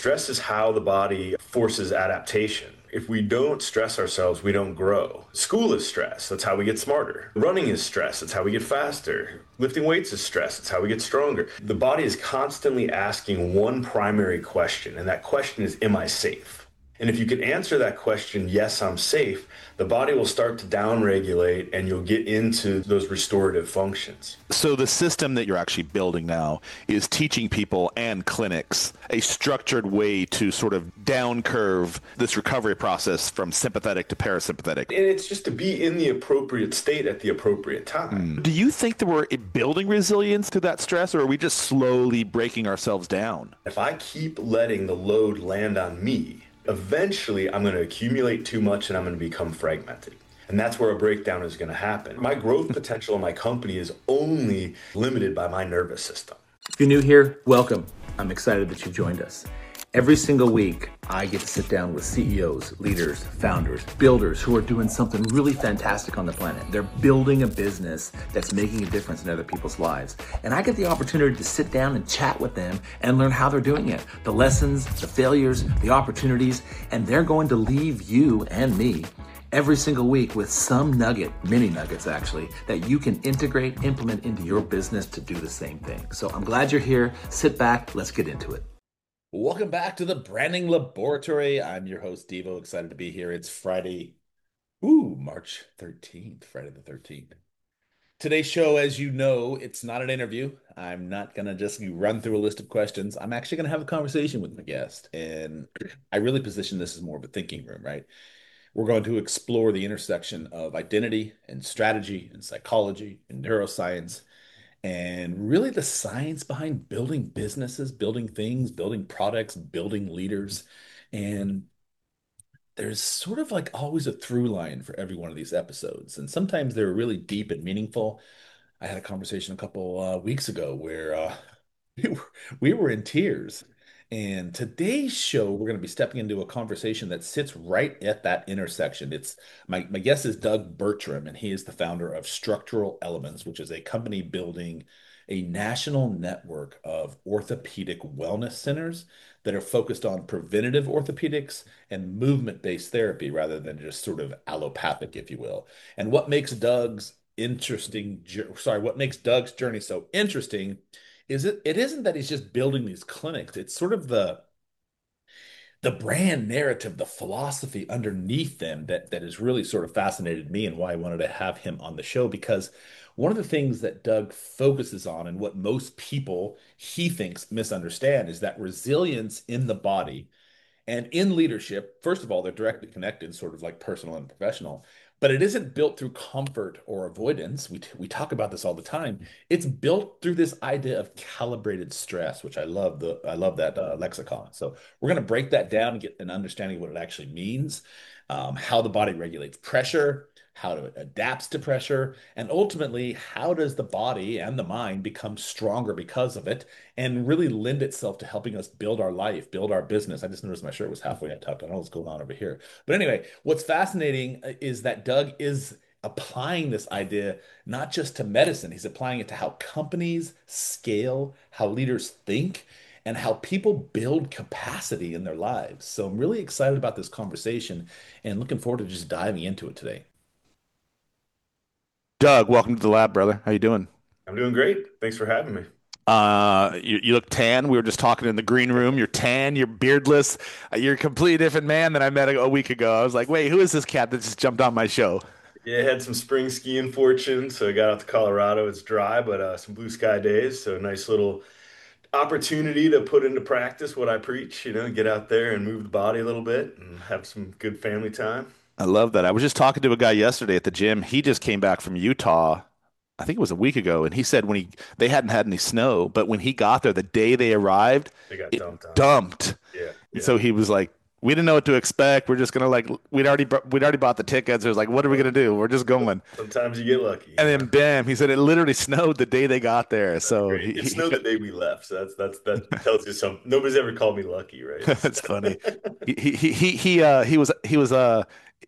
Stress is how the body forces adaptation. If we don't stress ourselves, we don't grow. School is stress. That's how we get smarter. Running is stress. That's how we get faster. Lifting weights is stress. That's how we get stronger. The body is constantly asking one primary question, and that question is, am I safe? And if you can answer that question, yes, I'm safe, the body will start to downregulate and you'll get into those restorative functions. So the system that you're actually building now is teaching people and clinics a structured way to sort of down curve this recovery process from sympathetic to parasympathetic. And it's just to be in the appropriate state at the appropriate time. Do you think that we're building resilience through that stress, or are we just slowly breaking ourselves down? If I keep letting the load land on me, eventually I'm going to accumulate too much and I'm going to become fragmented. And that's where a breakdown is going to happen. My growth potential in my company is only limited by my nervous system. If you're new here, welcome. I'm excited that you've joined us. Every single week, I get to sit down with CEOs, leaders, founders, builders who are doing something really fantastic on the planet. They're building a business that's making a difference in other people's lives. And I get the opportunity to sit down and chat with them and learn how they're doing it, the lessons, the failures, the opportunities, and they're going to leave you and me every single week with some nugget, mini nuggets actually, that you can integrate, implement into your business to do the same thing. So I'm glad you're here. Sit back, let's get into it. Welcome back to the Branding Laboratory. I'm your host, Devo. Excited to be here. It's Friday, March 13th, Friday the 13th. Today's show, as you know, it's not an interview. I'm not going to just run through a list of questions. I'm actually going to have a conversation with my guest. And I really position this as more of a thinking room, right? We're going to explore the intersection of identity and strategy and psychology and neuroscience, and really the science behind building businesses, building things, building products, building leaders. And there's sort of like always a through line for every one of these episodes. And sometimes they're really deep and meaningful. I had a conversation a couple weeks ago where we were in tears. And today's show, we're going to be stepping into a conversation that sits right at that intersection. It's my guest is Doug Bertram, and he is the founder of Structural Elements, which is a company building a national network of orthopedic wellness centers that are focused on preventative orthopedics and movement-based therapy rather than just sort of allopathic, if you will. And what makes Doug's journey so interesting is it isn't that he's just building these clinics. It's sort of the brand narrative, the philosophy underneath them that has really sort of fascinated me, and why I wanted to have him on the show. Because one of the things that Doug focuses on, and what most people he thinks misunderstand, is that resilience in the body and in leadership. First of all, they're directly connected, sort of like personal and professional, but it isn't built through comfort or avoidance. We talk about this all the time. It's built through this idea of calibrated stress, which I love that lexicon. So we're going to break that down and get an understanding of what it actually means, how the body regulates pressure, how it adapts to pressure, and ultimately, how does the body and the mind become stronger because of it, and really lend itself to helping us build our life, build our business. I just noticed my shirt was halfway untucked. I don't know what's going on over here. But anyway, what's fascinating is that Doug is applying this idea not just to medicine, he's applying it to how companies scale, how leaders think, and how people build capacity in their lives. So I'm really excited about this conversation and looking forward to just diving into it today. Doug, welcome to the lab, brother. How you doing? I'm doing great. Thanks for having me. You look tan. We were just talking in the green room. You're tan. You're beardless. You're a completely different man than I met a week ago. I was like, wait, who is this cat that just jumped on my show? Yeah, I had some spring skiing fortune, so I got out to Colorado. It's dry, but some blue sky days. So a nice little opportunity to put into practice what I preach, get out there and move the body a little bit and have some good family time. I love that. I was just talking to a guy yesterday at the gym. He just came back from Utah. I think it was a week ago, and he said they hadn't had any snow, but when he got there, the day they arrived, They got it dumped on. dumped. Yeah, And yeah. so he was like, "We didn't know what to expect. We're just gonna we'd already bought the tickets. It was like, what are we gonna do? We're just going." Sometimes you get lucky. And then bam, he said it literally snowed the day they got there. So Great. It snowed the day we left, so that tells you something. Nobody's ever called me lucky, right? that's funny. He was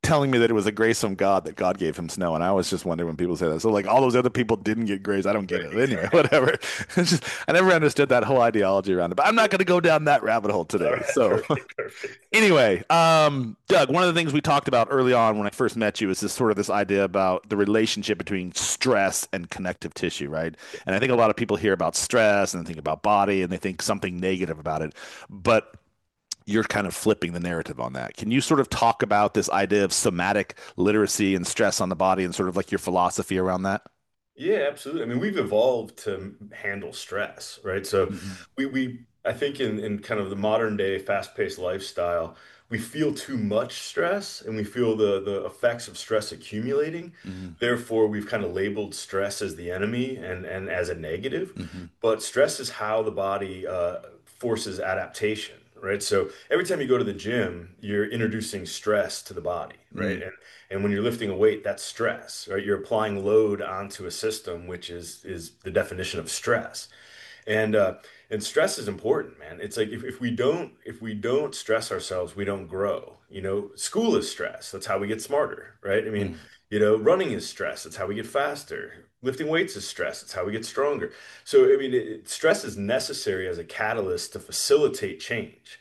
telling me that it was a grace from God that God gave him snow. And I was just wondering when people say that. So like all those other people didn't get grace. I don't get it. Anyway, whatever. It's just, I never understood that whole ideology around it, but I'm not going to go down that rabbit hole All today. right, So perfect, perfect. anyway, Doug, one of the things we talked about early on when I first met you is this sort of this idea about the relationship between stress and connective tissue, right? And I think a lot of people hear about stress and they think about body and they think something negative about it. But you're kind of flipping the narrative on that. Can you sort of talk about this idea of somatic literacy and stress on the body and sort of like your philosophy around that? Yeah, absolutely. I mean, we've evolved to handle stress, right? So Hmm. I think in kind of the modern day fast-paced lifestyle, we feel too much stress and we feel the effects of stress accumulating. Hmm. Therefore, we've kind of labeled stress as the enemy and as a negative. Hmm. But stress is how the body forces adaptation, right? So every time you go to the gym, you're introducing stress to the body, right? Hmm. And when you're lifting a weight, that's stress, right? You're applying load onto a system, which is the definition of stress. And and stress is important, man. It's like if we don't stress ourselves, we don't grow. You know, school is stress. That's how we get smarter, right? I mean, Hmm. you know, running is stress. That's how we get faster. Lifting weights is stress. It's how we get stronger. So, I mean, stress is necessary as a catalyst to facilitate change.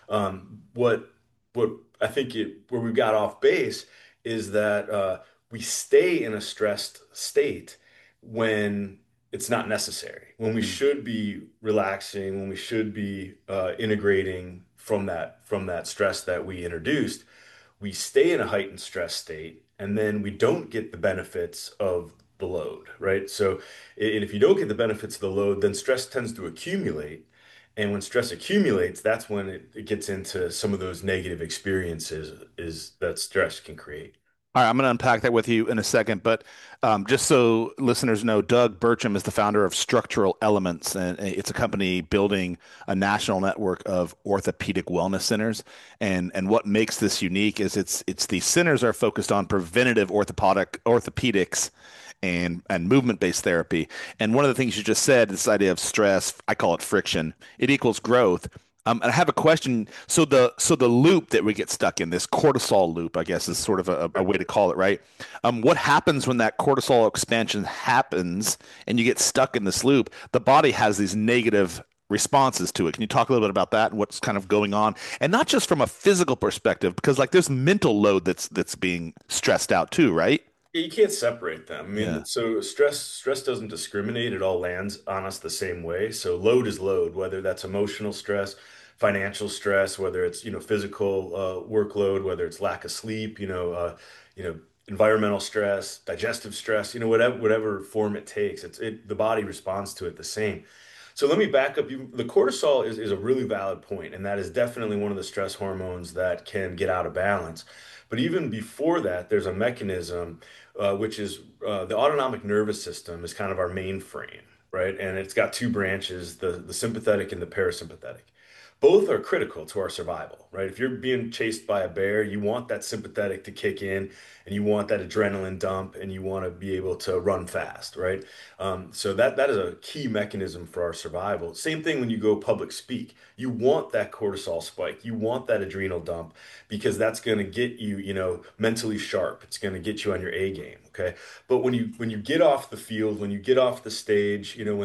What what I think where we got off base is that we stay in a stressed state when it's not necessary, when we should be relaxing, when we should be integrating from that stress that we introduced. We stay in a heightened stress state, and then we don't get the benefits of the load, right? So, and if you don't get the benefits of the load, then stress tends to accumulate. And when stress accumulates, that's when it gets into some of those negative experiences is that stress can create. All right, I'm going to unpack that with you in a second, but just so listeners know, Doug Bertram is the founder of Structural Elements, and it's a company building a national network of orthopedic wellness centers. And what makes this unique is it's the centers are focused on preventative orthopedics and movement-based therapy. And one of the things you just said, this idea of stress, I call it friction, it equals growth. And I have a question. So the loop that we get stuck in, this cortisol loop, I guess is sort of a way to call it, right? What happens when that cortisol expansion happens and you get stuck in this loop? The body has these negative responses to it. Can you talk a little bit about that and what's kind of going on? And not just from a physical perspective, because like there's mental load that's being stressed out too, right? Yeah, you can't separate them. I Yeah. mean, so stress doesn't discriminate. It all lands on us the same way. So load is load, whether that's emotional stress, financial stress, whether it's, you know, physical workload, whether it's lack of sleep, you know, environmental stress, digestive stress, you know, whatever form it takes. The body responds to it the same. So let me back up. The cortisol is a really valid point, and that is definitely one of the stress hormones that can get out of balance. But even before that, there's a mechanism which is the autonomic nervous system is kind of our mainframe, right? And it's got two branches, the sympathetic and the parasympathetic. Both are critical to our survival, right? If you're being chased by a bear, you want that sympathetic to kick in and you want that adrenaline dump and you want to be able to run fast, right? So that is a key mechanism for our survival. Same thing when you go public speak. You want that cortisol spike. You want that adrenal dump because that's going to get you, you know, mentally sharp. It's going to get you on your A game. Okay. But when you get off the field, when you get off the stage, you know,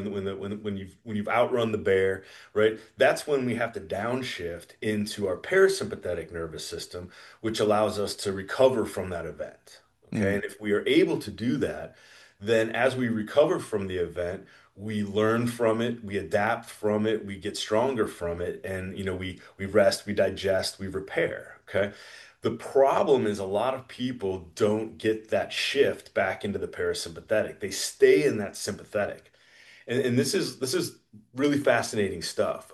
when you've outrun the bear, right? That's when we have to downshift into our parasympathetic nervous system, which allows us to recover from that event. Okay. Mm. And if we are able to do that, then as we recover from the event, we learn from it, we adapt from it, we get stronger from it, and you know, we rest, we digest, we repair. Okay. The problem is a lot of people don't get that shift back into the parasympathetic. They stay in that sympathetic. And this is really fascinating stuff.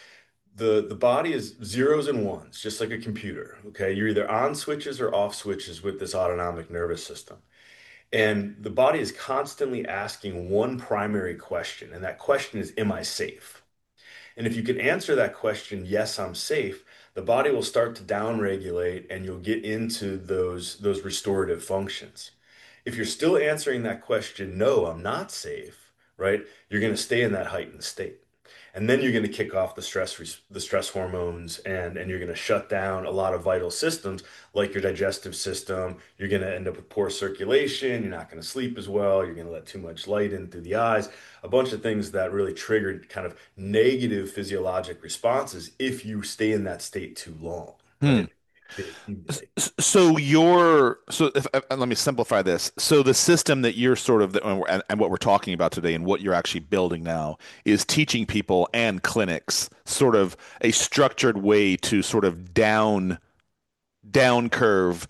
The body is zeros and ones, just like a computer. Okay, you're either on switches or off switches with this autonomic nervous system. And the body is constantly asking one primary question, and that question is, am I safe? And if you can answer that question, yes, I'm safe, the body will start to downregulate and you'll get into those restorative functions. If you're still answering that question, no, I'm not safe, right? You're going to stay in that heightened state. And then you're going to kick off the stress hormones, and you're going to shut down a lot of vital systems like your digestive system. You're going to end up with poor circulation. You're not going to sleep as well. You're going to let too much light in through the eyes. A bunch of things that really triggered kind of negative physiologic responses if you stay in that state too long, Hmm. right? They accumulate. So if let me simplify this. So the system that you're sort of and what we're talking about today and what you're actually building now is teaching people and clinics sort of a structured way to sort of down curve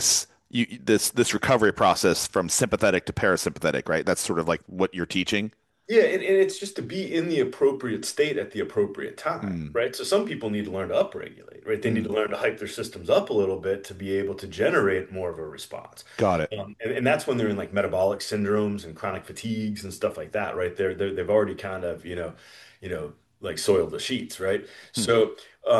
this recovery process from sympathetic to parasympathetic, right? That's sort of like what you're teaching. Yeah, and it's just to be in the appropriate state at the appropriate time, Mm, right? So some people need to learn to upregulate, right? They need to mm, learn to hype their systems up a little bit to be able to generate more of a response. got it. And that's when they're in like metabolic syndromes and chronic fatigues and stuff like that, right? They've already kind of, like soiled the sheets, right? Hmm. So,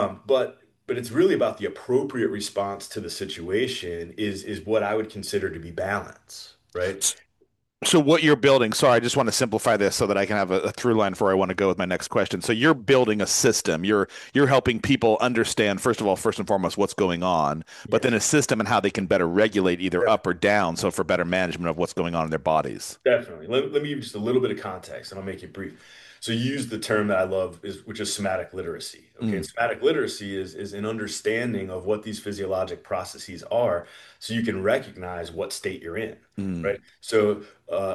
but it's really about the appropriate response to the situation is what I would consider to be balance, right? So what you're building, sorry, I just want to simplify this so that I can have a through line before I want to go with my next question. So you're building a system. You're helping people understand, first of all, first and foremost, what's going on, but then a Yes. system and how they can better regulate either up or down. So for better management of what's going on in their bodies. Definitely. Let me give you just a little bit of context and I'll make it brief. So you use the term that I love which is somatic literacy. Okay. Mm, And somatic literacy is an understanding of what these physiologic processes are so you can recognize what state you're in, mm, right? So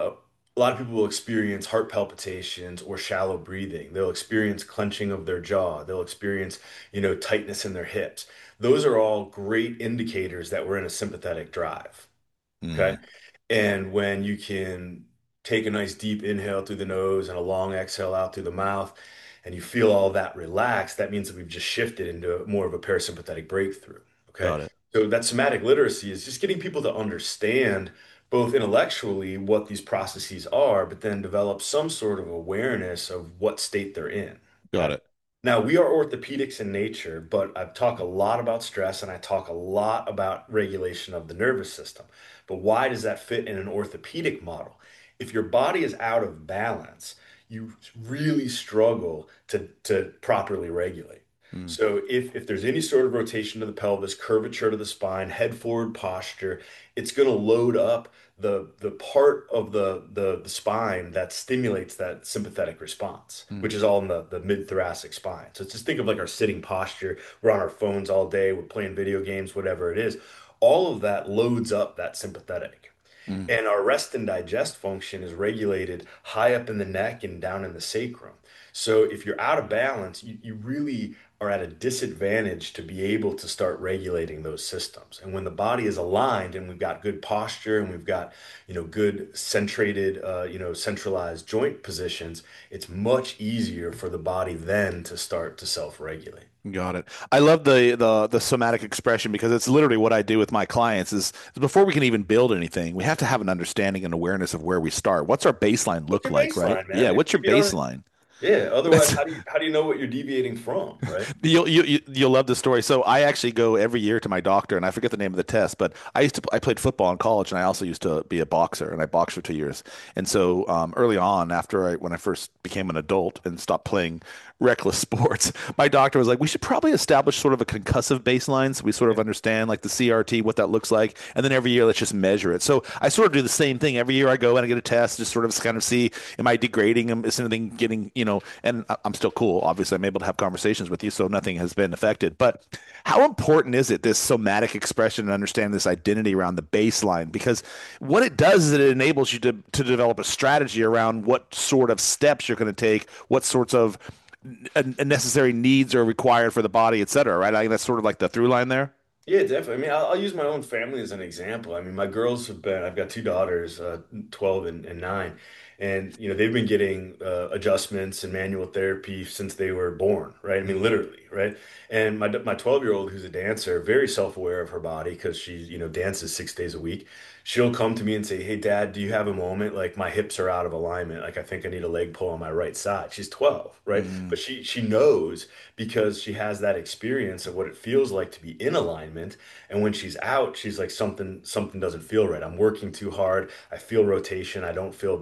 a lot of people will experience heart palpitations or shallow breathing. They'll experience clenching of their jaw. They'll experience, tightness in their hips. Those are all great indicators that we're in a sympathetic drive. Okay. mm. And when you can take a nice deep inhale through the nose and a long exhale out through the mouth, and you feel all that relaxed, that means that we've just shifted into more of a parasympathetic breakthrough. Okay. Got it. So that somatic literacy is just getting people to understand both intellectually what these processes are, but then develop some sort of awareness of what state they're in. Got Okay. it. Now, we are orthopedics in nature, but I talk a lot about stress and I talk a lot about regulation of the nervous system. But why does that fit in an orthopedic model? If your body is out of balance, you really struggle to properly regulate. Mm, So if there's any sort of rotation of the pelvis, curvature to the spine, head forward posture, it's going to load up the part of the spine that stimulates that sympathetic response, mm. which is all in the mid-thoracic spine. So just think of like our sitting posture. We're on our phones all day, we're playing video games, whatever it is. All of that loads up that sympathetic. Mm. And our rest and digest function is regulated high up in the neck and down in the sacrum. So if you're out of balance, you really are at a disadvantage to be able to start regulating those systems. And when the body is aligned and we've got good posture and we've got, good centrated, centralized joint positions, it's much easier for the body then to start to self-regulate. Got it. I love the somatic expression because it's literally what I do with my clients is before we can even build anything, we have to have an understanding and awareness of where we start. What's our baseline What's look your like, right? baseline, Yeah, man? what's your If you don't, baseline? yeah. Otherwise, That's how do you know what you're deviating from, right? you'll love the story. So I actually go every year to my doctor, and I forget the name of the test, but I played football in college, and I also used to be a boxer, and I boxed for 2 years. And so early on, when I first became an adult and stopped playing reckless sports, my doctor was like, we should probably establish sort of a concussive baseline, so we sort of understand like the CRT, what that looks like, and then every year let's just measure it. So I sort of do the same thing every year. I go and I get a test, just sort of kind of see, am I degrading? Is anything getting, and I'm still cool. Obviously, I'm able to have conversations with you, so nothing has been affected. But how important is it, this somatic expression and understand this identity around the baseline? Because what it does is it enables you to develop a strategy around what sort of steps you're going to take, what sorts of necessary needs are required for the body, et cetera, right? I think that's sort of like the through line there. Yeah, definitely. I mean, I'll use my own family as an example. I mean, my girls I've got two daughters, 12 and 9, and they've been getting adjustments and manual therapy since they were born, right? I mean, Mm, literally, right? And my 12-year-old, who's a dancer, very self-aware of her body because she, dances 6 days a week. She'll come to me and say, "Hey, Dad, do you have a moment? Like my hips are out of alignment. Like I think I need a leg pull on my right side." She's 12, right? mm, But she knows because she has that experience of what it feels like to be in alignment. And when she's out, she's like something doesn't feel right. I'm working too hard. I feel rotation. I don't feel balance.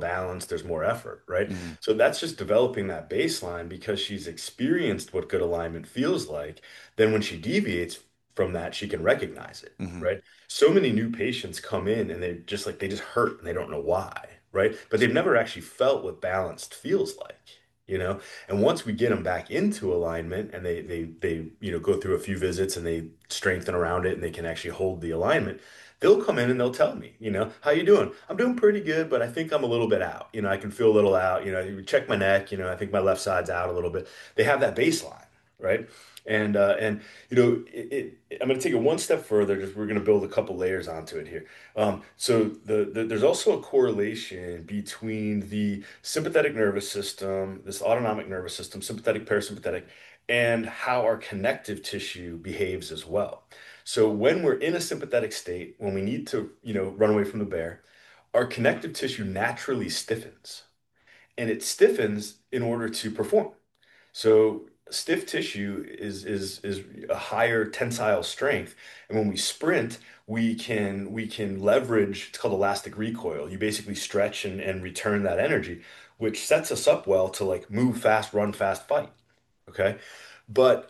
balance, there's more effort, right? Hmm. So that's just developing that baseline because she's experienced what good alignment feels like. Then when she deviates from that, she can recognize it, Hmm. right? So many new patients come in and they just hurt and they don't know why, right? But they've never actually felt what balanced feels like, you know? And once we get them back into alignment and they go through a few visits and they strengthen around it and they can actually hold the alignment, they'll come in and they'll tell me, how you doing? I'm doing pretty good, but I think I'm a little bit out. I can feel a little out. You check my neck. I think my left side's out a little bit. They have that baseline, right? And I'm going to take it one step further. Just we're going to build a couple layers onto it here. So there's also a correlation between the sympathetic nervous system, this autonomic nervous system, sympathetic, parasympathetic, and how our connective tissue behaves as well. So when we're in a sympathetic state, when we need to, run away from the bear, our connective tissue naturally stiffens, and it stiffens in order to perform. So stiff tissue is a higher tensile strength, and when we sprint, we can leverage. It's called elastic recoil. You basically stretch and return that energy, which sets us up well to like move fast, run fast, fight. Okay, but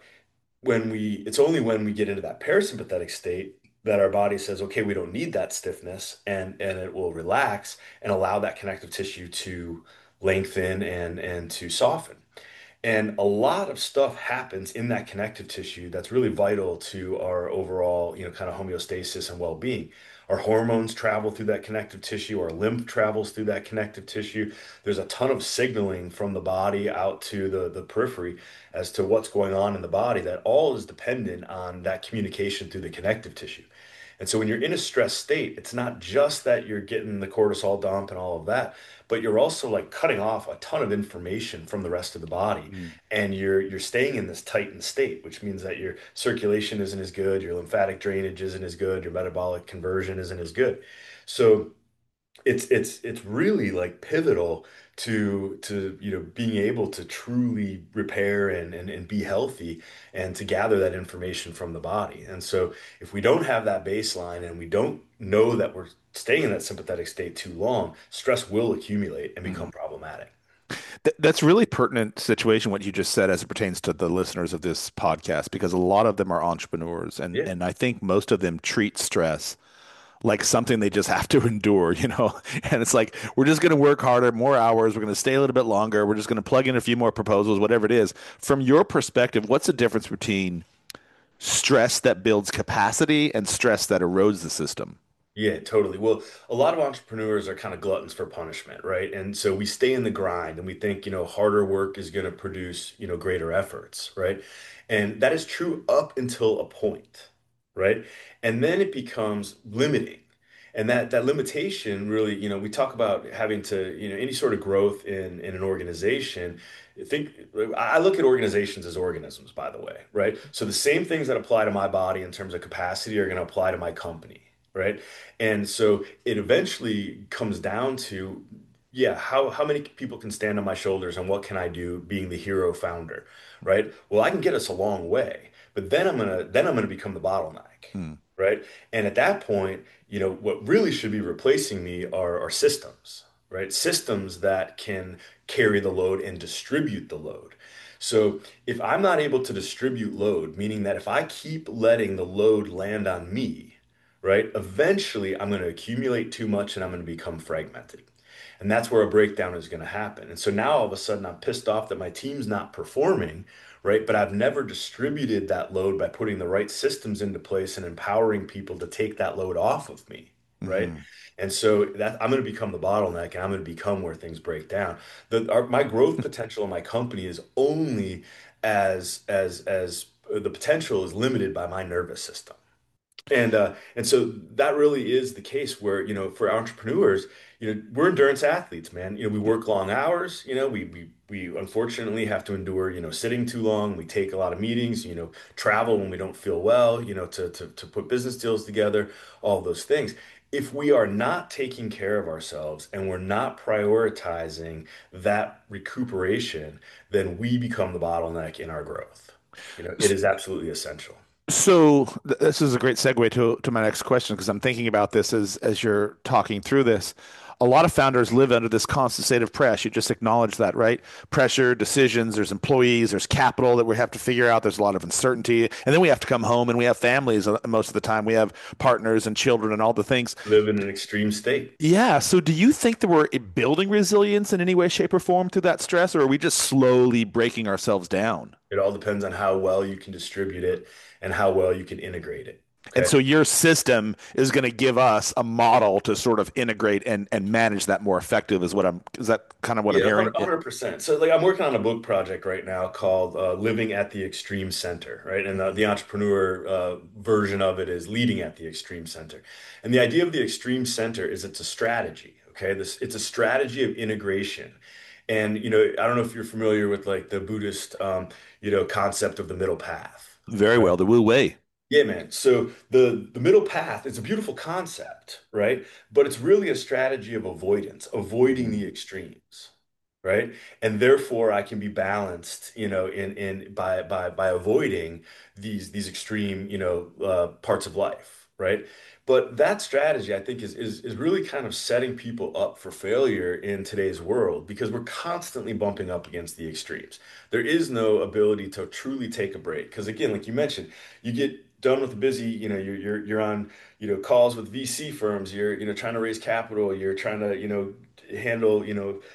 it's only when we get into that parasympathetic state that our body says, okay, we don't need that stiffness, and it will relax and allow that connective tissue to lengthen and to soften. And a lot of stuff happens in that connective tissue that's really vital to our overall, kind of homeostasis and well-being. Our hormones travel through that connective tissue, our lymph travels through that connective tissue. There's a ton of signaling from the body out to the periphery as to what's going on in the body that all is dependent on that communication through the connective tissue. And so when you're in a stressed state, it's not just that you're getting the cortisol dump and all of that, but you're also like cutting off a ton of information from the rest of the body. And you're staying in this tightened state, which means that your circulation isn't as good, your lymphatic drainage isn't as good, your metabolic conversion isn't as good. So it's really like pivotal to being able to truly repair and be healthy and to gather that information from the body. And so if we don't have that baseline and we don't know that we're staying in that sympathetic state too long, stress will accumulate and Hmm. become problematic. That's really pertinent situation what you just said as it pertains to the listeners of this podcast, because a lot of them are entrepreneurs, and Yeah. and I think most of them treat stress like something they just have to endure, you know? And it's like, we're just going to work harder, more hours, we're going to stay a little bit longer, we're just going to plug in a few more proposals, whatever it is. From your perspective, what's the difference between stress that builds capacity and stress that erodes the system? Yeah, totally. Well, a lot of entrepreneurs are kind of gluttons for punishment, right? And so we stay in the grind and we think, harder work is going to produce, greater efforts, right? And that is true up until a point, right? And then it becomes limiting. And that limitation really, we talk about having to, any sort of growth in an organization. Think I look at organizations as organisms, by the way, right? So the same things that apply to my body in terms of capacity are going to apply to my company, right? And so it eventually comes down to, yeah, how many people can stand on my shoulders and what can I do being the hero founder, right? Well, I can get us a long way, but then I'm gonna become the bottleneck, Hmm. right? And at that point, what really should be replacing me are systems, right? Systems that can carry the load and distribute the load. So if I'm not able to distribute load, meaning that if I keep letting the load land on me, right? Eventually, I'm going to accumulate too much and I'm going to become fragmented. And that's where a breakdown is going to happen. And so now all of a sudden, I'm pissed off that my team's not performing, right? But I've never distributed that load by putting the right systems into place and empowering people to take that load off of me, right? Hmm. And so that I'm going to become the bottleneck and I'm going to become where things break down. My growth potential in my company is only as the potential is limited by my nervous system. And so that really is the case where, for entrepreneurs, we're endurance athletes, man. We work long hours, we unfortunately have to endure, sitting too long. We take a lot of meetings, travel when we don't feel well, to put business deals together, all those things. If we are not taking care of ourselves and we're not prioritizing that recuperation, then we become the bottleneck in our growth. It is absolutely essential. So this is a great segue to my next question, because I'm thinking about this as you're talking through this. a lot of founders live under this constant state of press. You just acknowledge that, right? Pressure, decisions, there's employees, there's capital that we have to figure out. There's a lot of uncertainty. And then we have to come home and we have families most of the time. We have partners and children and all the things. Live in an extreme state. Yeah. So do you think that we're building resilience in any way, shape, or form through that stress, or are we just slowly breaking ourselves down? It all depends on how well you can distribute it and how well you can integrate it. And Okay. so your system is going to give us a model to sort of integrate and manage that more effective is that kind of what I'm Yeah, hearing? Yeah. 100%. So, like, I'm working on a book project right now called Living at the Extreme Center, right? And the entrepreneur version of it is Leading at the Extreme Center. And the idea of the Extreme Center is it's a strategy, okay? It's a strategy of integration. And, I don't know if you're familiar with like the Buddhist, concept of the middle path. Very well, the Wu Wei. Yeah, man. So the middle path is a beautiful concept, right? But it's really a strategy of avoidance, avoiding the extremes, right? And therefore I can be balanced, in by avoiding these extreme, parts of life, right? But that strategy, I think, is really kind of setting people up for failure in today's world because we're constantly bumping up against the extremes. There is no ability to truly take a break. Because again, like you mentioned, you get done with the busy, you're on, calls with VC firms, you're, trying to raise capital, you're trying to, handle,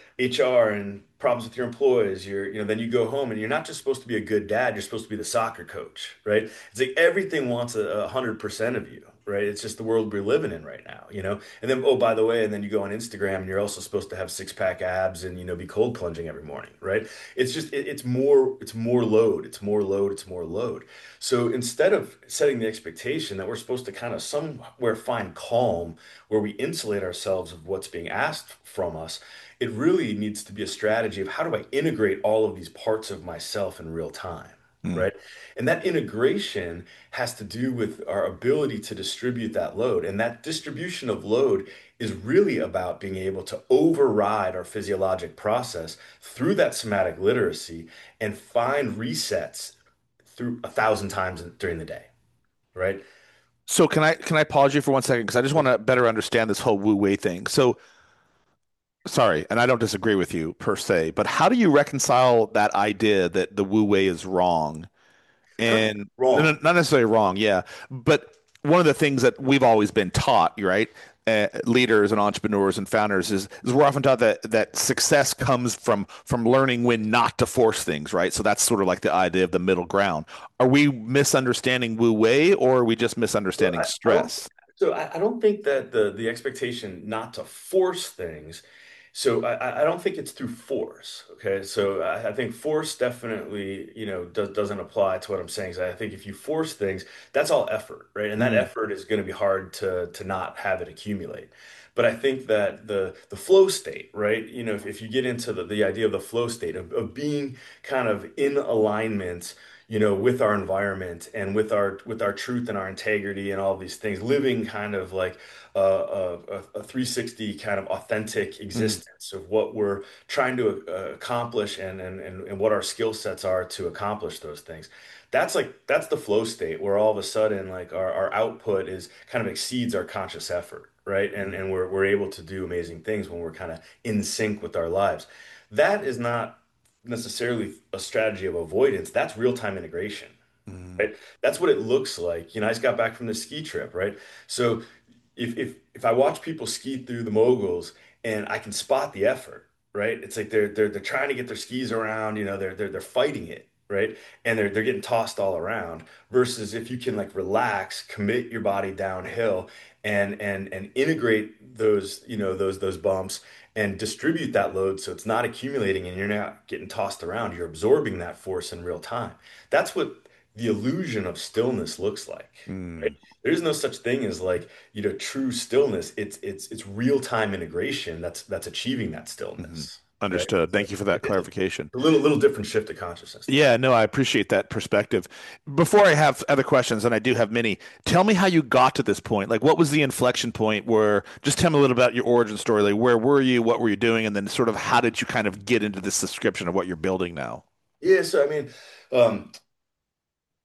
HR and problems with your employees. Then you go home and you're not just supposed to be a good dad, you're supposed to be the soccer coach, right? It's like everything wants 100% of you, right? It's just the world we're living in right now, And then, oh, by the way, and then you go on Instagram and you're also supposed to have six-pack abs and, be cold plunging every morning, right? It's just, it's more load, it's more load, it's more load. So instead of setting the expectation that we're supposed to kind of somewhere find calm where we insulate ourselves of what's being asked from us, it really needs to be a strategy of how do I integrate all of these parts of myself in real time, Mm. right? And that integration has to do with our ability to distribute that load. And that distribution of load is really about being able to override our physiologic process through that somatic literacy and find resets through 1,000 times during the day, right? So can I pause you for 1 second because I just want to better understand this whole Wu Wei thing. So sorry, and I don't disagree with you per se, but how do you reconcile that idea that the Wu Wei is wrong? I don't think And it's wrong. not necessarily wrong, yeah. But one of the things that we've always been taught, right? Leaders and entrepreneurs and founders is we're often taught that success comes from learning when not to force things, right? So that's sort of like the idea of the middle ground. Are we misunderstanding Wu Wei or are we just So misunderstanding I don't stress? I don't think that the expectation not to force things. So I don't think it's through force. Okay. So I think force definitely, doesn't apply to what I'm saying. So I think if you force things, that's all effort, right? And that Mm, effort is going to be hard to not have it accumulate. But I think that the flow state, right? If you get into the idea of the flow state of being kind of in alignment, with our environment and with our truth and our integrity and all these things, living kind of like a 360 kind of authentic mm. existence of what we're trying to accomplish and what our skill sets are to accomplish those things. That's the flow state where all of a sudden like our output is kind of exceeds our conscious effort, right? And we're able to do amazing things when we're kind of in sync with our lives. That is not necessarily a strategy of avoidance. That's real-time integration, Mm. right? That's what it looks like. I just got back from the ski trip, right? So if I watch people ski through the moguls and I can spot the effort, right? It's like they're trying to get their skis around, they're fighting it, right? And they're getting tossed all around. Versus if you can like relax, commit your body downhill and integrate those bumps and distribute that load so it's not accumulating and you're not getting tossed around. You're absorbing that force in real time. That's what the illusion of stillness looks like, right? Mm. There's no such thing as like, true stillness. It's real-time integration that's achieving that Mhm. stillness, right? Understood. So Thank you for that it's clarification. a little different shift of consciousness there. Yeah, no, I appreciate that perspective. Before I have other questions, and I do have many, tell me how you got to this point. Like, what was the inflection point where, just tell me a little about your origin story. Like, where were you? What were you doing? And then sort of how did you kind of get into this description of what you're building now? Yeah, so I mean, um,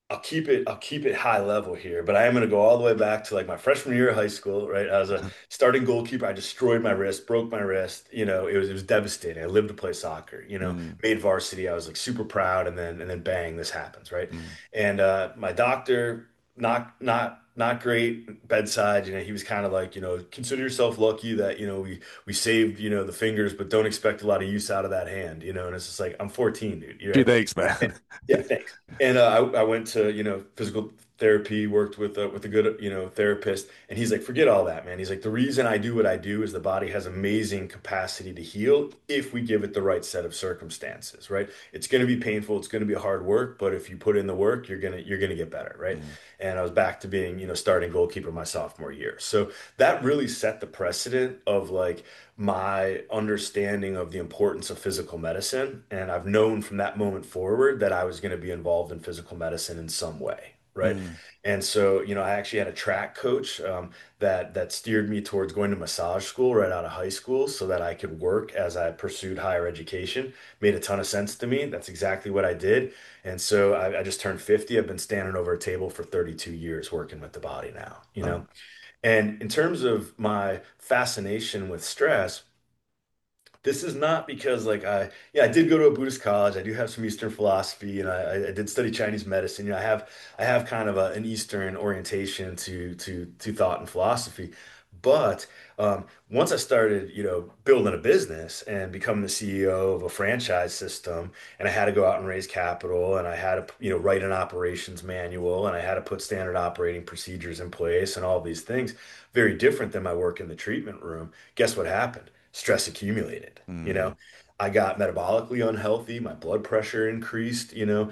I'll keep it high level here, but I am going to go all the way back to like my freshman year of high school, right? I was a starting goalkeeper. I destroyed my wrist, broke my wrist. It was devastating. I lived to play soccer, Mm, made varsity. I was like super proud, and then bang, this happens, right? mm. And my doctor, not great bedside. He was kind of like, consider yourself lucky that, we saved, the fingers, but don't expect a lot of use out of that hand, and it's just like, I'm 14, dude. You're Gee, right. thanks, man. Yeah, thanks. And I went to, physical therapy, worked with a good, therapist, and he's like, forget all that, man. He's like, the reason I do what I do is the body has amazing capacity to heal if we give it the right set of circumstances, right? It's going to be painful, it's going to be hard work, but if you put in the work, you're gonna get better, right? Mm, And I was back to being, starting goalkeeper my sophomore year. So that really set the precedent of like my understanding of the importance of physical medicine. And I've known from that moment forward that I was going to be involved in physical medicine in some way. Right. mm. And so, I actually had a track coach that steered me towards going to massage school right out of high school so that I could work as I pursued higher education. Made a ton of sense to me. That's exactly what I did. And so I just turned 50. I've been standing over a table for 32 years working with the body now, Oh, And in terms of my fascination with stress, this is not because like I did go to a Buddhist college. I do have some Eastern philosophy, and I did study Chinese medicine. I have kind of an Eastern orientation to thought and philosophy. But once I started, building a business and becoming the CEO of a franchise system, and I had to go out and raise capital, and I had to, write an operations manual, and I had to put standard operating procedures in place, and all these things, very different than my work in the treatment room. Guess what happened? Stress accumulated. mm, I got metabolically unhealthy. My blood pressure increased.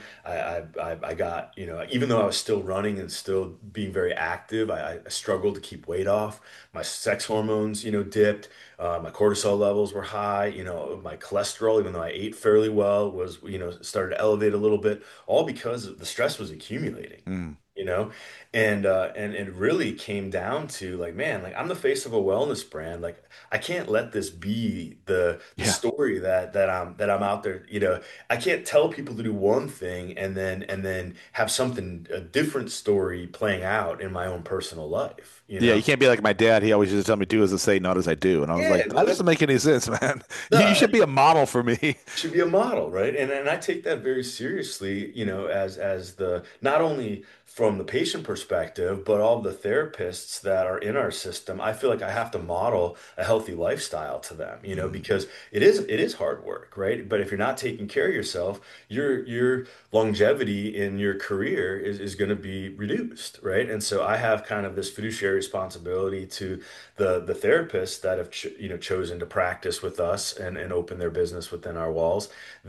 I got, even though I was still running and still being very active, I struggled to keep weight off. My sex hormones, dipped. My cortisol levels were high. My cholesterol, even though I ate fairly well, was, started to elevate a little bit, all because the stress was accumulating. mm. You know, and it really came down to like, man, like I'm the face of a wellness brand. Like I can't let this be the Yeah. story that I'm out there. I can't tell people to do one thing and then have something a different story playing out in my own personal life. Yeah, you can't be like my dad. He always used to tell me, do as I say, not as I do. And I was Yeah, like, no, that doesn't make any sense, man. You no, should be a model for me. should be a model, right? And I take that very seriously, as the not only from the patient perspective, but all the therapists that are in our system. I feel like I have to model a healthy lifestyle to them, Mm, because it is hard work, right? But if you're not taking care of yourself, your longevity in your career is going to be reduced, right? And so I have kind of this fiduciary responsibility to the therapists that have chosen to practice with us and open their business within our walls,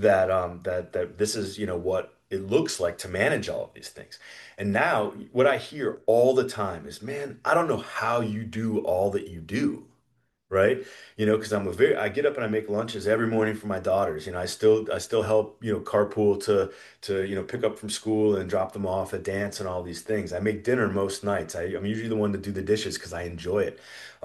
that this is what it looks like to manage all of these things. And now what I hear all the time is, man, I don't know how you do all that you do, right? Because I get up and I make lunches every morning for my daughters. I still help, carpool to, pick up from school and drop them off at dance and all these things. I make dinner most nights. I'm usually the one to do the dishes because I enjoy it.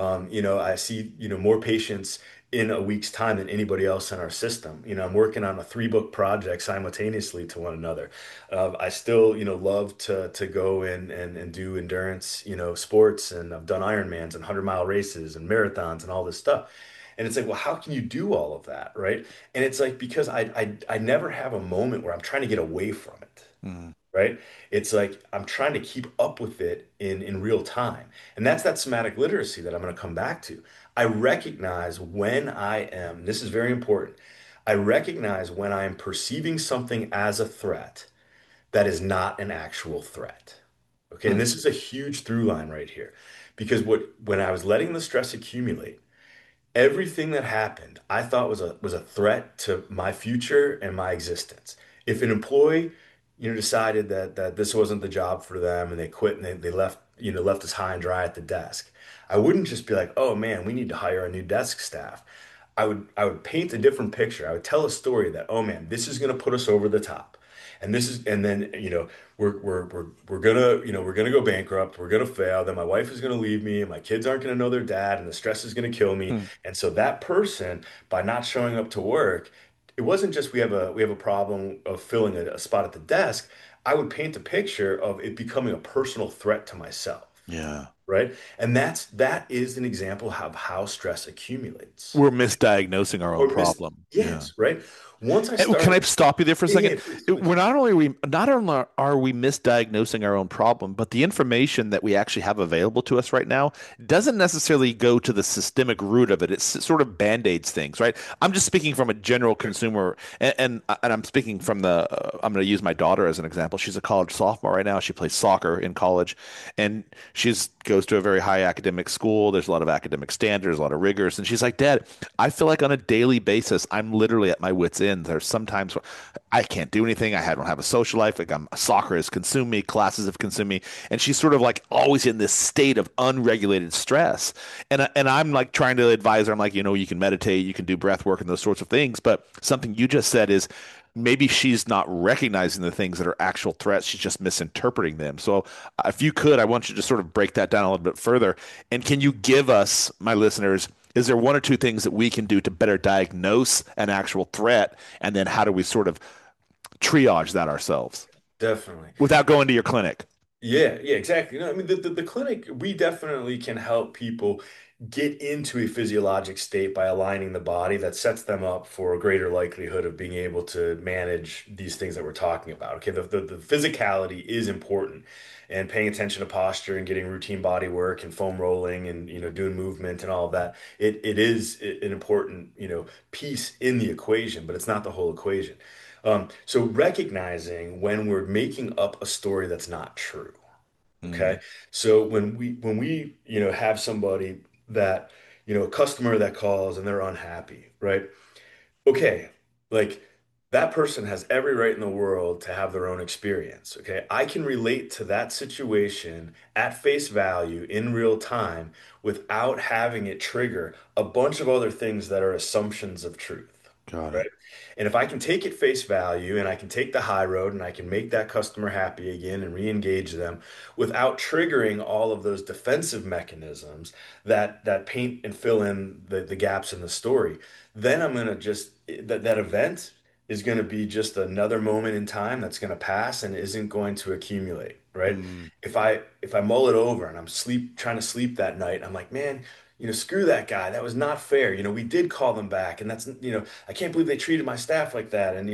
I see, more patients in a week's time than anybody else in our system. I'm working on a 3-book project simultaneously to one another. I still, love to go in and do endurance, sports, and I've done Ironmans and 100-mile races and marathons and all this stuff. And it's like, well, how can you do all of that, right? And it's like because I never have a moment where I'm trying to get away from it, mm, right? It's like I'm trying to keep up with it in real time. And that's that somatic literacy that I'm going to come back to. I recognize when I am, this is very important. I recognize when I am perceiving something as a threat that is not an actual threat. Okay, and mm, this is a huge through line right here. Because when I was letting the stress accumulate, everything that happened, I thought was a threat to my future and my existence. If an employee, decided that this wasn't the job for them and they quit and they left, left us high and dry at the desk, I wouldn't just be like, "Oh man, we need to hire a new desk staff." I would paint a different picture. I would tell a story that, "Oh man, this is going to put us over the top." And then, we're gonna go bankrupt. We're gonna fail. Then my wife is gonna leave me, and my kids aren't gonna know their dad, and the stress is gonna kill me. mm. And so that person, by not showing up to work, it wasn't just we have a problem of filling a spot at the desk. I would paint a picture of it becoming a personal threat to myself, Yeah. right? And that is an example of how stress accumulates. We're misdiagnosing our own Or mis problem. Yeah. yes, right? Once I Can I started, stop you there for a yeah, second? yeah, please, please. We're not only are we misdiagnosing our own problem, but the information that we actually have available to us right now doesn't necessarily go to the systemic root of it. It sort of band-aids things, right? I'm just speaking from a general consumer, and I'm speaking from the. I'm going to use my daughter as an example. She's a college sophomore right now. She plays soccer in college, and she's goes to a very high academic school. There's a lot of academic standards, a lot of rigors, and she's like, "Dad, I feel like on a daily basis, I'm literally at my wit's end. There's sometimes I can't do anything. Don't have a social life. Soccer has consumed me. Classes have consumed me. And she's sort of like always in this state of unregulated stress. And I'm like trying to advise her. I'm like, you can meditate, you can do breath work and those sorts of things. But something you just said is maybe she's not recognizing the things that are actual threats. She's just misinterpreting them. So if you could, I want you to sort of break that down a little bit further. And can you give us, my listeners, is there one or two things that we can do to better diagnose an actual threat? And then how do we sort of triage that ourselves Definitely. without going to your clinic? Yeah, yeah, exactly. No, I mean, the clinic, we definitely can help people get into a physiologic state by aligning the body that sets them up for a greater likelihood of being able to manage these things that we're talking about. Okay, the physicality is important, and paying attention to posture and getting routine body work and foam rolling and doing movement and all of that. It is an important piece in the equation, but it's not the whole equation. So recognizing when we're making up a story that's not true. Mm, Okay. So when we have somebody that, a customer that calls and they're unhappy, right? Okay, like that person has every right in the world to have their own experience. Okay. I can relate to that situation at face value in real time without having it trigger a bunch of other things that are assumptions of truth. got it. Right. And if I can take it face value and I can take the high road and I can make that customer happy again and re-engage them without triggering all of those defensive mechanisms that paint and fill in the gaps in the story, then I'm gonna just that event is gonna be just another moment in time that's gonna pass and isn't going to accumulate, right? Mm, If I mull it over and I'm trying to sleep that night, I'm like, man, screw that guy. That was not fair. We did call them back, and I can't believe they treated my staff like that. And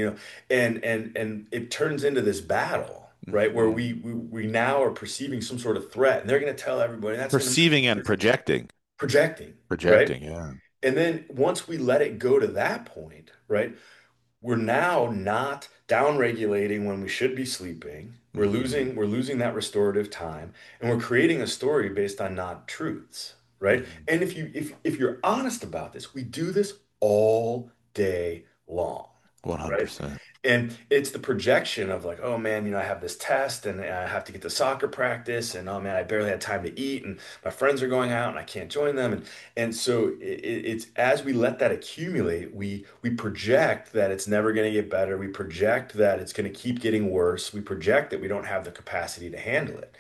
and it turns into this battle, right? Where mhm. we now are perceiving some sort of threat, and they're going to tell everybody, and that's going to Perceiving and projecting. projecting, right? Projecting, yeah. And then once we let it go to that point, right? We're now not down regulating when we should be sleeping. We're Hmm. losing that restorative time, and we're creating a story based on not truths, right? Hmm. And if you're honest about this, we do this all day long, right? 100%. And it's the projection of like, oh man, I have this test and I have to get to soccer practice, and oh man, I barely had time to eat, and my friends are going out and I can't join them, and so it's as we let that accumulate, we project that it's never going to get better. We project that it's going to keep getting worse. We project that we don't have the capacity to handle it.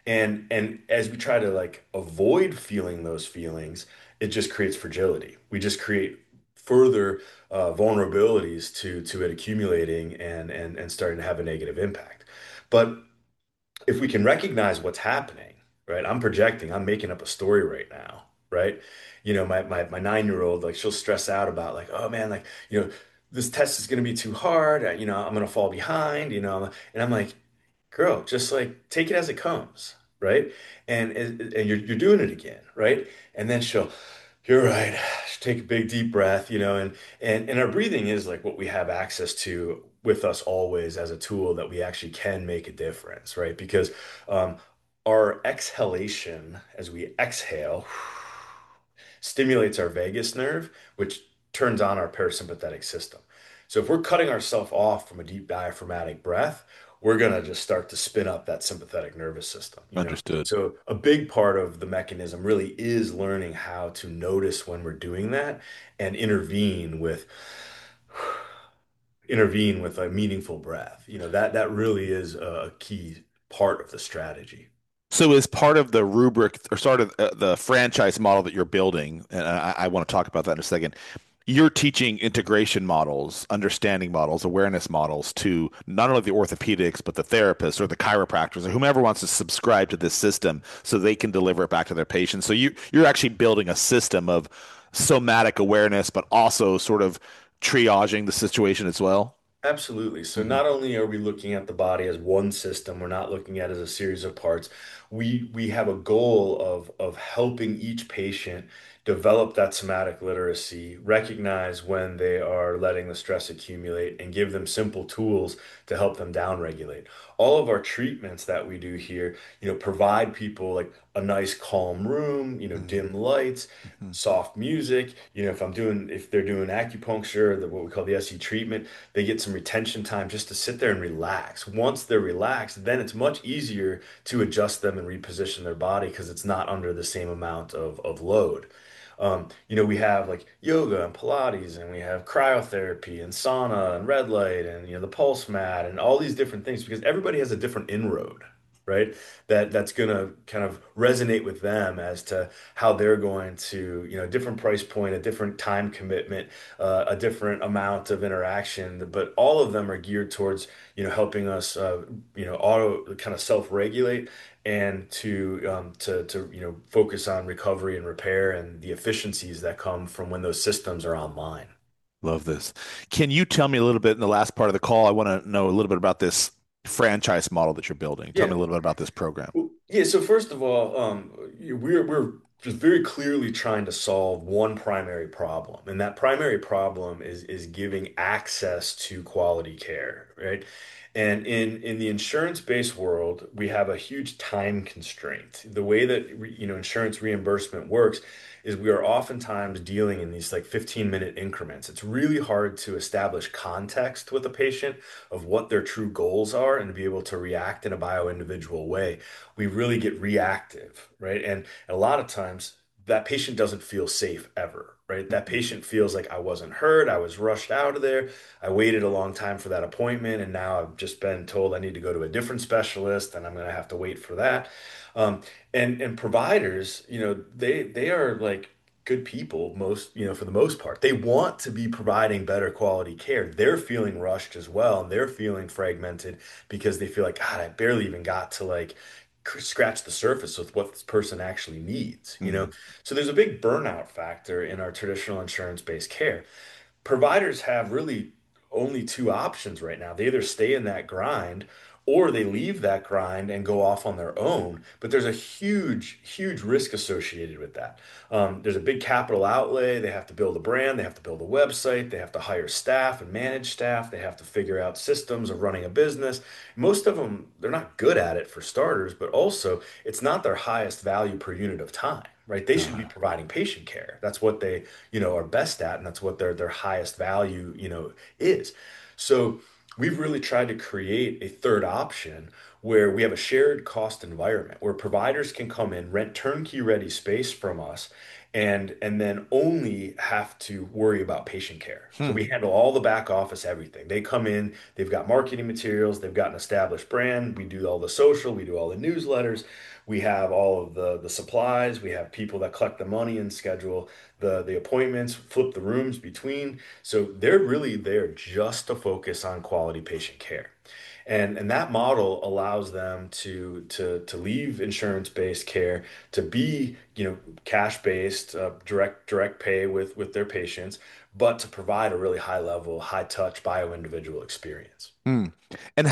And as we try to like avoid feeling those feelings, it just creates fragility. We just create further vulnerabilities to it accumulating and starting to have a negative impact. But if we can recognize what's happening, right? I'm projecting, I'm making up a story right now, right? My 9-year-old, like she'll stress out about like, oh man, like, this test is going to be too hard. I'm going to fall behind, and I'm like, girl, just like take it as it comes, right? And you're doing it again, right? And then you're right. She'll take a big deep breath, and our breathing is like what we have access to with us always as a tool that we actually can make a difference, right? Because um, our exhalation as we exhale stimulates our vagus nerve, which turns on our parasympathetic system. So if we're cutting ourselves off from a deep diaphragmatic breath, we're going to just start to spin up that sympathetic nervous system. Understood. So a big part of the mechanism really is learning how to notice when we're doing that and intervene with a meaningful breath. That really is a key part of the strategy. So, as part of the rubric or sort of the franchise model that you're building, and I want to talk about that in a second, you're teaching integration models, understanding models, awareness models to not only the orthopedics, but the therapists or the chiropractors or whomever wants to subscribe to this system so they can deliver it back to their patients. So you're actually building a system of somatic awareness, but also sort of triaging the situation as well. Absolutely. So Hmm. not only are we looking at the body as one system, we're not looking at it as a series of parts. We have a goal of helping each patient develop that somatic literacy, recognize when they are letting the stress accumulate, and give them simple tools to help them downregulate. All of our treatments that we do here, provide people like a nice calm room, Hmm. dim lights, Hmm. soft music. If they're doing acupuncture, what we call the SE treatment, they get some retention time just to sit there and relax. Once they're relaxed, then it's much easier to adjust them and reposition their body because it's not under the same amount of load. We have like yoga and Pilates, and we have cryotherapy and sauna and red light and the pulse mat and all these different things because everybody has a different inroad, right? That's gonna kind of resonate with them as to how they're going to, a different price point, a different time commitment, a different amount of interaction, but all of them are geared towards, helping us, auto kind of self-regulate and to focus on recovery and repair and the efficiencies that come from when those systems are online. Love this. Can you tell me a little bit in the last part of the call? I want to know a little bit about this franchise model that you're building. Tell me Yeah. a little bit about this program. Well, yeah, so first of all, we're just very clearly trying to solve one primary problem, and that primary problem is giving access to quality care, right? And in the insurance-based world, we have a huge time constraint. The way that insurance reimbursement works is we are oftentimes dealing in these like 15-minute increments. It's really hard to establish context with a patient of what their true goals are and to be able to react in a bio-individual way. We really get reactive, right? And a lot of times that patient doesn't feel safe ever, right? That Mhm. patient feels like I wasn't heard, I was rushed out of there, I waited a long time for that appointment, and now I've just been told I need to go to a different specialist, and I'm going to have to wait for that. Um, and providers, they are like good people for the most part. They want to be providing better quality care. They're feeling rushed as well, and they're feeling fragmented because they feel like, God, I barely even got to like scratch the surface with what this person actually needs. Mhm. So there's a big burnout factor in our traditional insurance-based care. Providers have really only two options right now. They either stay in that grind or they leave that grind and go off on their own. But there's a huge, huge risk associated with that. There's a big capital outlay. They have to build a brand, they have to build a website, they have to hire staff and manage staff, they have to figure out systems of running a business. Most of them, they're not good at it for starters, but also it's not their highest value per unit of time. Right? They should be Ah, providing patient care. That's what they, are best at, and that's what their highest value, is. So we've really tried to create a third option where we have a shared cost environment where providers can come in, rent turnkey ready space from us, and then only have to worry about patient care. So hmm. we handle all the back office, everything. They come in, they've got marketing materials, they've got an established brand, we do all the social, we do all the newsletters, we have all of the supplies, we have people that collect the money and schedule the appointments, flip the rooms between. So they're really there just to focus on quality patient care. And that model allows them to leave insurance-based care to be, cash-based, direct pay with their patients, but to provide a really high level, high touch bio-individual experience. Hmm. And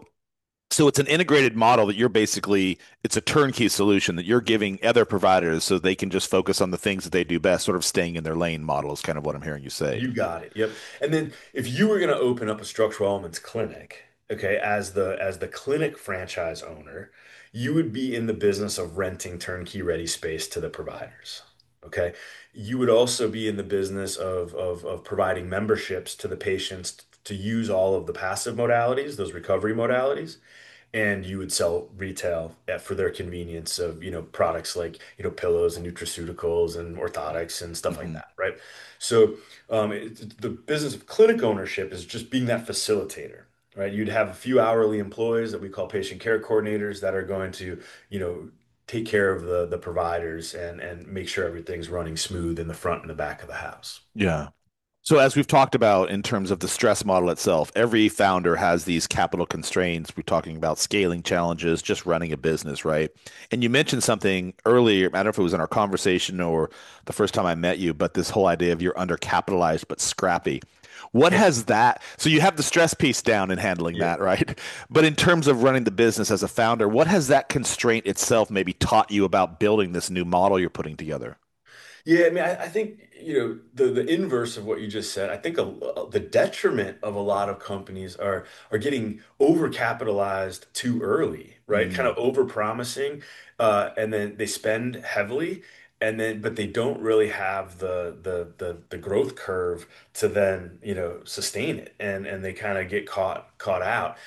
so it's an integrated model that you're basically, it's a turnkey solution that you're giving other providers so they can just focus on the things that they do best, sort of staying in their lane model is kind of what I'm hearing you say. You got it. Yep. And then if you were going to open up a structural elements clinic, okay, as the clinic franchise owner, you would be in the business of renting turnkey ready space to the providers. Okay. You would also be in the business of providing memberships to the patients to use all of the passive modalities, those recovery modalities, and you would sell retail for their convenience of products like pillows and nutraceuticals and orthotics and stuff like Hmm. that, right? So the business of clinic ownership is just being that facilitator, right? You'd have a few hourly employees that we call patient care coordinators that are going to take care of the providers and make sure everything's running smooth in the front and the back of the house. Yeah. So as we've talked about in terms of the stress model itself, every founder has these capital constraints. We're talking about scaling challenges, just running a business, right? And you mentioned something earlier, I don't know if it was in our conversation or the first time I met you, but this whole idea of you're undercapitalized but scrappy. What has that? So you have the stress piece down in handling Yeah. that, right? But in terms of running the business as a founder, what has that constraint itself maybe taught you about building this new model you're putting together? Yeah, I mean, I think, the inverse of what you just said. I think the detriment of a lot of companies are getting overcapitalized too early, right? Kind of Mm. over-promising, and then they spend heavily, and then but they don't really have the growth curve to then, sustain it, and they kind of get caught out.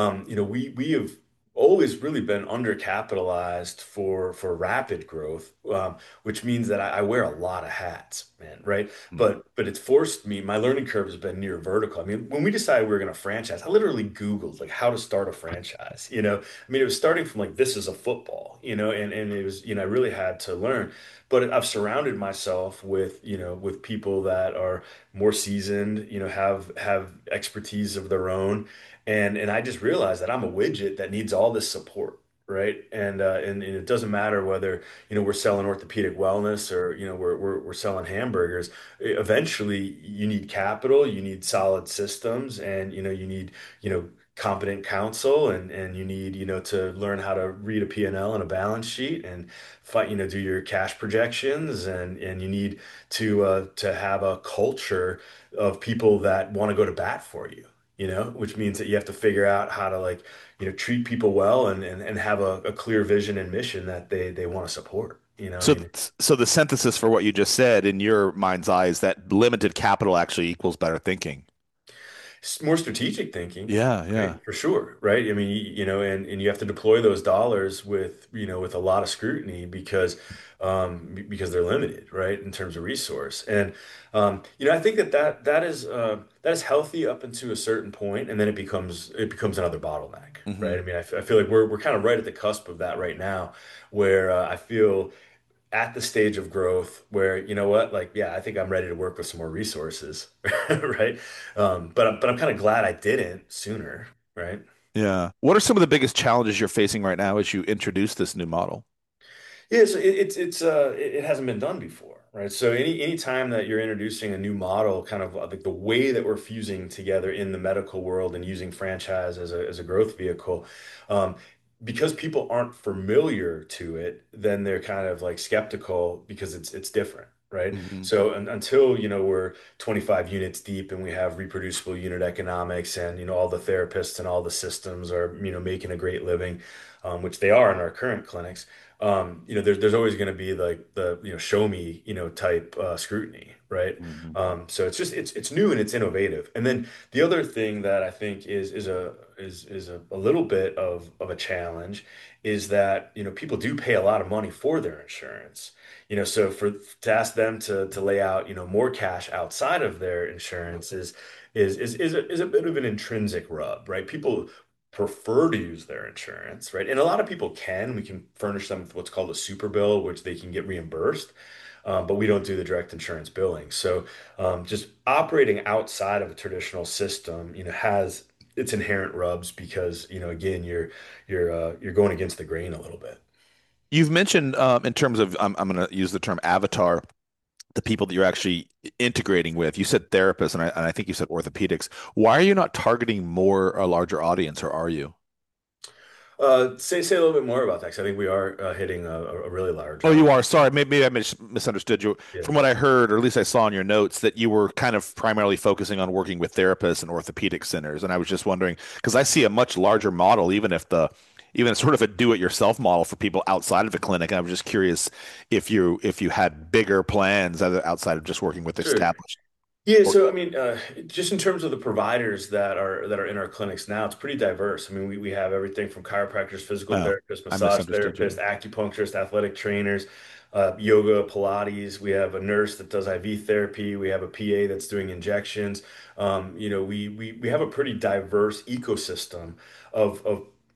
We have always really been undercapitalized for rapid growth. Which means that I wear a lot of hats, man, right? Mm. But it's forced me, my learning curve has been near vertical. I mean, when we decided we were going to franchise, I literally Googled like how to start a franchise, I mean, it was starting from like this is a football, and it was, I really had to learn. But I've surrounded myself with, with people that are more seasoned, have expertise of their own. And I just realized that I'm a widget that needs all this support. Right. And it doesn't matter whether, we're selling orthopedic wellness or, we're selling hamburgers. Eventually, you need capital, you need solid systems, and, you need, competent counsel, and you need, to learn how to read a P&L and a balance sheet and fight, do your cash projections. And you need to have a culture of people that want to go to bat for you. Which means that you have to figure out how to like, treat people well and have a clear vision and mission that they want to support. I So, mean, so the synthesis for what you just said in your mind's eye is that limited capital actually equals better thinking. more strategic thinking, Yeah, right? yeah. For sure, right? I mean, and you have to deploy those dollars with, with a lot of scrutiny because they're limited, right, in terms of resource. And I think that is healthy up until a certain point, and then it becomes another bottleneck, right? I Hmm. mean, I feel like we're kind of right at the cusp of that right now, where I feel at the stage of growth where, like, yeah, I think I'm ready to work with some more resources, right? But I'm kind of glad I didn't sooner, right? Yeah. What are some of the biggest challenges you're facing right now as you introduce this new model? Yeah, so it hasn't been done before, right? So any time that you're introducing a new model, kind of like the way that we're fusing together in the medical world and using franchise as a growth vehicle, um, because people aren't familiar to it, then they're kind of like skeptical because it's different, right? Hmm. So until we're 25 units deep and we have reproducible unit economics, and all the therapists and all the systems are making a great living, which they are in our current clinics. There's always going to be like the, show me, type scrutiny, right? Hmm. So it's new and it's innovative. And then the other thing that I think is a little bit of a challenge is that, people do pay a lot of money for their insurance. So to ask them to lay out, more cash outside of their insurance is a bit of an intrinsic rub, right? People prefer to use their insurance, right? And a lot of people can. We can furnish them with what's called a super bill, which they can get reimbursed. But we don't do the direct insurance billing. So just operating outside of a traditional system, has its inherent rubs because, again, you're going against the grain a little bit. You've mentioned in terms of I'm going to use the term avatar, the people that you're actually integrating with. You said therapists, and I think you said orthopedics. Why are you not targeting more a larger audience, or are you? Say a little bit more about that, 'cause I think we are hitting a really large Oh, audience. you are. Sorry, maybe I misunderstood you. Yeah. From what I heard, or at least I saw in your notes, that you were kind of primarily focusing on working with therapists and orthopedic centers. And I was just wondering, because I see a much larger model, even sort of a do-it-yourself model for people outside of the clinic. And I was just curious if you had bigger plans outside of just working with Sure. established. Yeah, Or, so I mean, just in terms of the providers that are in our clinics now, it's pretty diverse. I mean, we have everything from chiropractors, physical oh, therapists, I massage misunderstood therapists, you. acupuncturists, athletic trainers, yoga, Pilates. We have a nurse that does IV therapy. We have a PA that's doing injections. We have a pretty diverse ecosystem of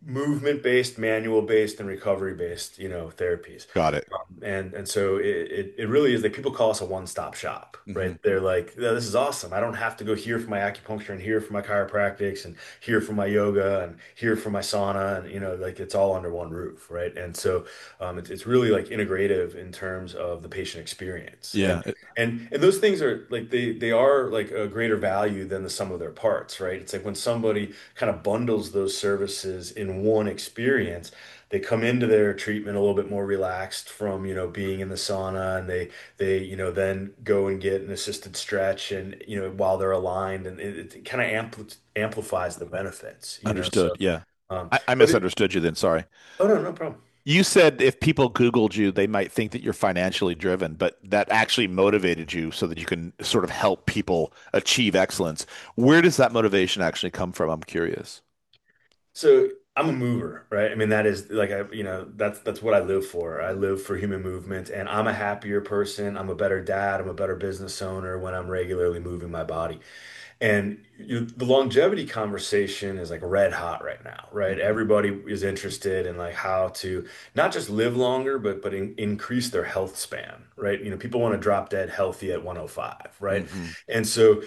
movement-based, manual-based, and recovery-based, therapies. Got it. And so it really is like people call us a one-stop shop, right? Hmm. They're like, "Yeah, this is awesome. I don't have to go here for my acupuncture and here for my chiropractics and here for my yoga and here for my sauna and like it's all under one roof, right?" And so it's really like integrative in terms of the patient experience. Yeah. And those things are like they are like a greater value than the sum of their parts, right? It's like when somebody kind of bundles those services in one experience, they come into their treatment a little bit more relaxed from, being in the sauna, and they then go and get an assisted stretch and, while they're aligned, and it kind of amplifies the benefits. So, Understood. Yeah. um, I but misunderstood you then. Sorry. oh no, no problem. You said if people Googled you, they might think that you're financially driven, but that actually motivated you so that you can sort of help people achieve excellence. Where does that motivation actually come from? I'm curious. So I'm a mover, right? I mean, that is like that's what I live for. I live for human movement, and I'm a happier person. I'm a better dad. I'm a better business owner when I'm regularly moving my body. And the longevity conversation is like red hot right now, right? Hmm. Everybody is interested in like how to not just live longer, but increase their health span, right? People want to drop dead healthy at 105, right? Hmm. And so,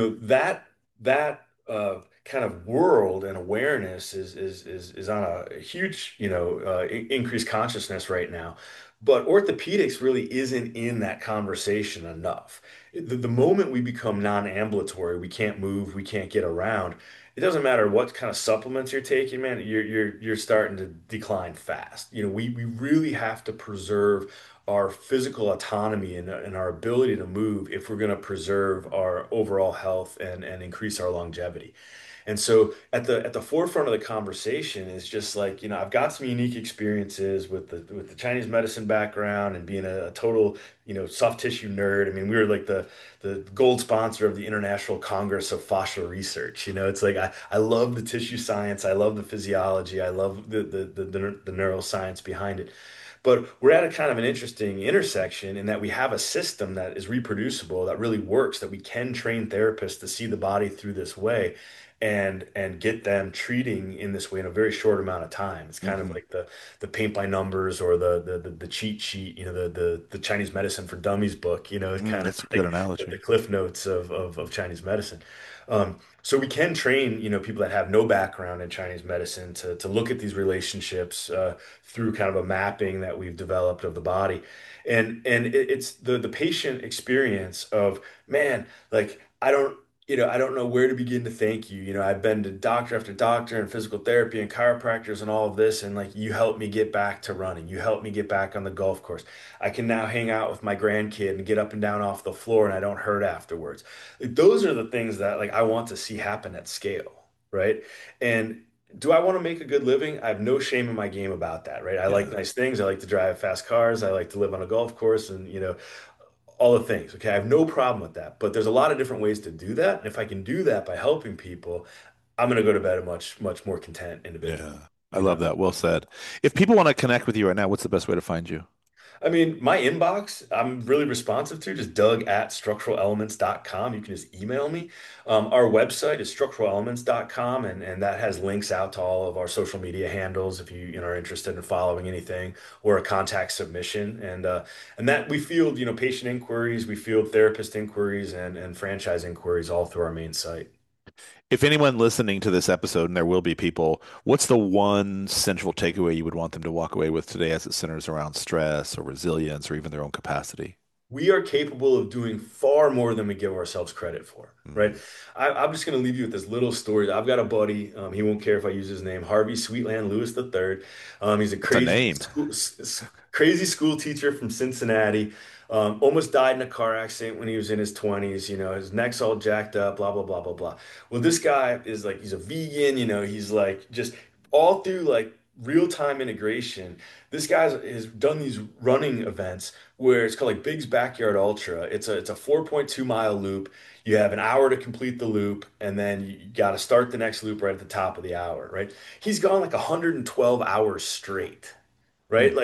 that kind of world and awareness is on a huge, increased consciousness right now. But orthopedics really isn't in that conversation enough. The moment we become non-ambulatory, we can't move, we can't get around. It doesn't matter what kind of supplements you're taking, man. You're starting to decline fast. We really have to preserve our physical autonomy and our ability to move if we're going to preserve our overall health and increase our longevity. And so at the forefront of the conversation is just like, I've got some unique experiences with the Chinese medicine background and being a total, soft tissue nerd. I mean, we were like the gold sponsor of the International Congress of Fascial Research. It's like I love the tissue science, I love the physiology, I love the neuroscience behind it. But we're at a kind of an interesting intersection in that we have a system that is reproducible, that really works, that we can train therapists to see the body through this way and get them treating in this way in a very short amount of time. It's kind of Hmm. like the paint by numbers or the cheat sheet, the Chinese medicine for dummies book, it's kind of That's a good like the analogy. cliff notes of Chinese medicine. So we can train, people that have no background in Chinese medicine to look at these relationships through kind of a mapping that we've developed of the body. And it's the patient experience of, man, like I don't know where to begin to thank you. I've been to doctor after doctor and physical therapy and chiropractors and all of this, and like you helped me get back to running. You helped me get back on the golf course. I can now hang out with my grandkid and get up and down off the floor and I don't hurt afterwards. Like, those are the things that like I want to see happen at scale, right? And do I want to make a good living? I have no shame in my game about that, right? I like Yeah. nice things. I like to drive fast cars. I like to live on a golf course and, all the things. Okay. I have no problem with that. But there's a lot of different ways to do that. And if I can do that by helping people, I'm going to go to bed a much, much more content individual. Yeah. I You know? love that. Well said. If people want to connect with you right now, what's the best way to find you? I mean, my inbox, I'm really responsive to just doug@structuralelements.com. You can just email me. Our website is structuralelements.com, and that has links out to all of our social media handles if you are interested in following anything or a contact submission. And that we field, patient inquiries, we field therapist inquiries and franchise inquiries all through our main site. If anyone listening to this episode, and there will be people, what's the one central takeaway you would want them to walk away with today as it centers around stress or resilience or even their own capacity? We are capable of doing far more than we give ourselves credit for, right? Hmm. I'm just going to leave you with this little story. I've got a buddy. He won't care if I use his name, Harvey Sweetland Lewis III. He's a That's a name. crazy school teacher from Cincinnati. Almost died in a car accident when he was in his 20s. His neck's all jacked up, blah, blah, blah, blah, blah. Well, this guy is like, he's a vegan, he's like just all through like real-time integration. This guy has done these running events where it's called like Big's Backyard Ultra. It's a 4.2 mile loop. You have an hour to complete the loop, and then you got to start the next loop right at the top of the hour, right? He's gone like 112 hours straight, right? Hmm. Like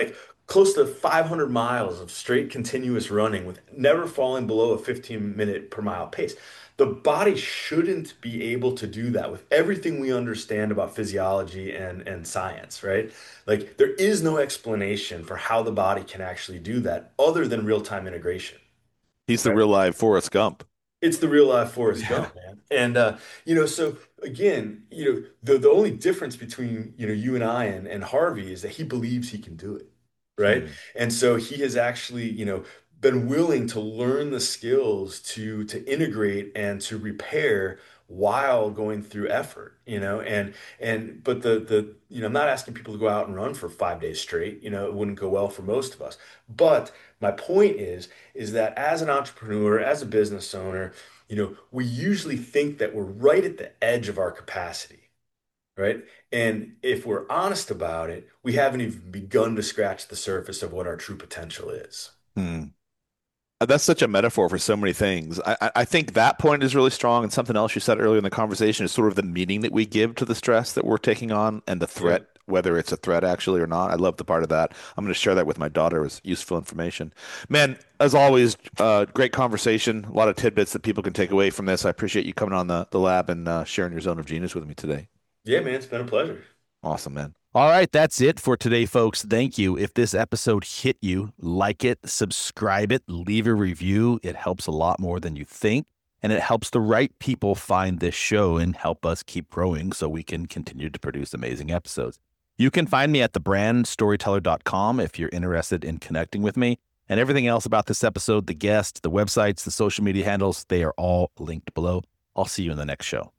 close to 500 miles of straight continuous running with never falling below a 15-minute per mile pace. The body shouldn't be able to do that with everything we understand about physiology and science, right? Like there is no explanation for how the body can actually do that other than real-time integration. He's the Right? real live Forrest Gump. It's the real life Forrest Yeah. Gump, man. And so again, the only difference between you and I and Harvey is that he believes he can do it, right? Hmm. And so he has actually, been willing to learn the skills to integrate and to repair while going through effort, and but I'm not asking people to go out and run for 5 days straight. It wouldn't go well for most of us. But my point is that as an entrepreneur, as a business owner, we usually think that we're right at the edge of our capacity, right? And if we're honest about it, we haven't even begun to scratch the surface of what our true potential is. Hmm. That's such a metaphor for so many things. I think that point is really strong. And something else you said earlier in the conversation is sort of the meaning that we give to the stress that we're taking on and the Yeah. threat, whether it's a threat actually or not. I love the part of that. I'm going to share that with my daughter as useful information. Man, as always, great conversation. A lot of tidbits that people can take away from this. I appreciate you coming on the lab and sharing your zone of genius with me today. Yeah, man, it's been a pleasure. Awesome, man. All right, that's it for today, folks. Thank you. If this episode hit you, like it, subscribe it, leave a review. It helps a lot more than you think, and it helps the right people find this show and help us keep growing so we can continue to produce amazing episodes. You can find me at thebrandstoryteller.com if you're interested in connecting with me. And everything else about this episode, the guest, the websites, the social media handles, they are all linked below. I'll see you in the next show.